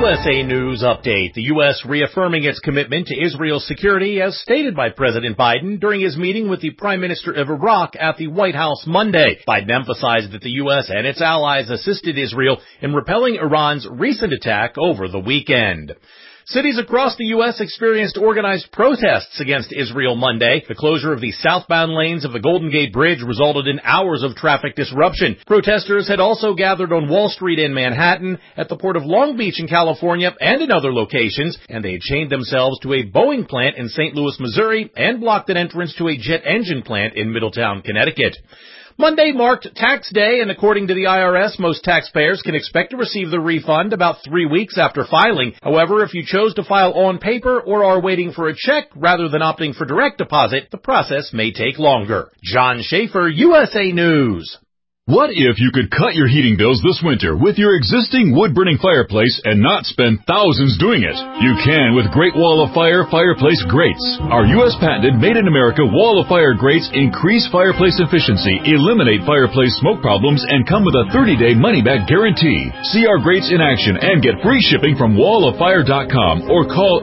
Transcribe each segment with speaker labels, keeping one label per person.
Speaker 1: USA News Update. The U.S. reaffirming its commitment to Israel's security as stated by President Biden during his meeting with the Prime Minister of Iraq at the White House Monday. Biden emphasized that the U.S. and its allies assisted Israel in repelling Iran's recent attack over the weekend. Cities across the U.S. experienced organized protests against Israel Monday. The closure of the southbound lanes of the Golden Gate Bridge resulted in hours of traffic disruption. Protesters had also gathered on Wall Street in Manhattan, at the Port of Long Beach in California, and in other locations, and they had chained themselves to a Boeing plant in St. Louis, Missouri, and blocked an entrance to a jet engine plant in Middletown, Connecticut. Monday marked tax day, and according to the IRS, most taxpayers can expect to receive the refund about 3 weeks after filing. However, if you chose to file on paper or are waiting for a check rather than opting for direct deposit, the process may take longer. John Schaefer, USA News.
Speaker 2: What if you could cut your heating bills this winter with your existing wood-burning fireplace and not spend thousands doing it? You can with Great Wall of Fire fireplace grates. Our U.S. patented made-in-America Wall of Fire grates increase fireplace efficiency, eliminate fireplace smoke problems, and come with a 30-day money-back guarantee. See our grates in action and get free shipping from walloffire.com or call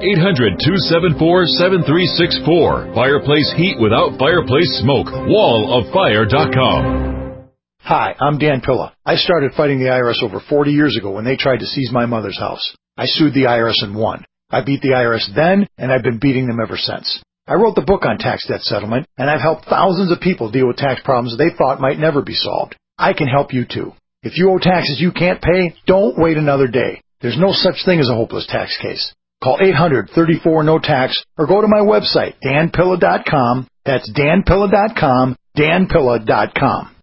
Speaker 2: 800-274-7364. Fireplace heat without fireplace smoke. walloffire.com.
Speaker 3: Hi, I'm Dan Pilla. I started fighting the IRS over 40 years ago when they tried to seize my mother's house. I sued the IRS and won. I beat the IRS then, and I've been beating them ever since. I wrote the book on tax debt settlement, and I've helped thousands of people deal with tax problems they thought might never be solved. I can help you too. If you owe taxes you can't pay, don't wait another day. There's no such thing as a hopeless tax case. Call 800-34-NO-TAX or go to my website, danpilla.com. That's danpilla.com, danpilla.com.